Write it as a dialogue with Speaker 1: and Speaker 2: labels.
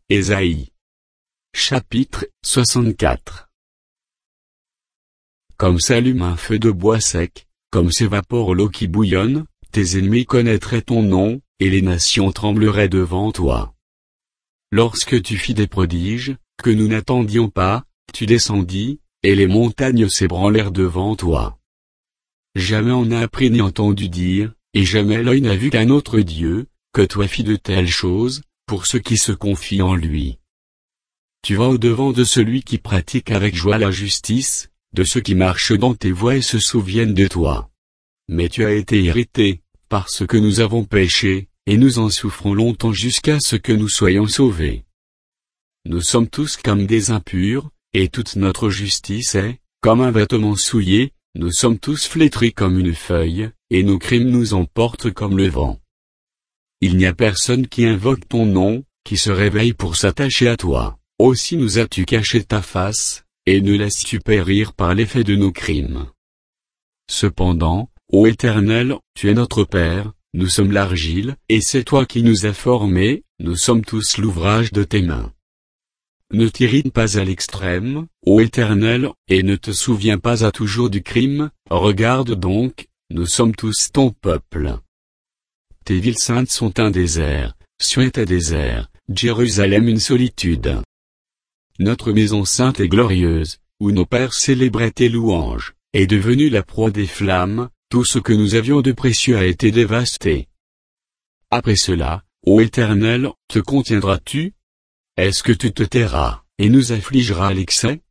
Speaker 1: Ésaïe. Chapitre 64. Comme s'allume un feu de bois sec, comme s'évapore l'eau qui bouillonne, tes ennemis connaîtraient ton nom, et les nations trembleraient devant toi. Lorsque tu fis des prodiges, que nous n'attendions pas, tu descendis, et les montagnes s'ébranlèrent devant toi. Jamais on n'a appris ni entendu dire, et jamais l'œil n'a vu qu'un autre Dieu, que toi fis de telles choses, pour ceux qui se confient en lui. Tu vas au-devant de celui qui pratique avec joie la justice, de ceux qui marchent dans tes voies et se souviennent de toi. Mais tu as été irrité, parce que nous avons péché, et nous en souffrons longtemps jusqu'à ce que nous soyons sauvés. Nous sommes tous comme des impurs, et toute notre justice est, comme un vêtement souillé, nous sommes tous flétris comme une feuille, et nos crimes nous emportent comme le vent. Il n'y a personne qui invoque ton nom, qui se réveille pour s'attacher à toi. Aussi nous as-tu caché ta face, et ne laisses-tu périr par l'effet de nos crimes. Cependant, ô Éternel, tu es notre Père, nous sommes l'argile, et c'est toi qui nous as formés, nous sommes tous l'ouvrage de tes mains. Ne t'irrite pas à l'extrême, ô Éternel, et ne te souviens pas à toujours du crime, regarde donc, nous sommes tous ton peuple. Tes villes saintes sont un désert, Sion est un désert, Jérusalem une solitude. Notre maison sainte et glorieuse, où nos pères célébraient tes louanges, est devenue la proie des flammes, tout ce que nous avions de précieux a été dévasté. Après cela, ô Éternel, te contiendras-tu? Est-ce que tu te tairas, et nous affligeras à l'excès?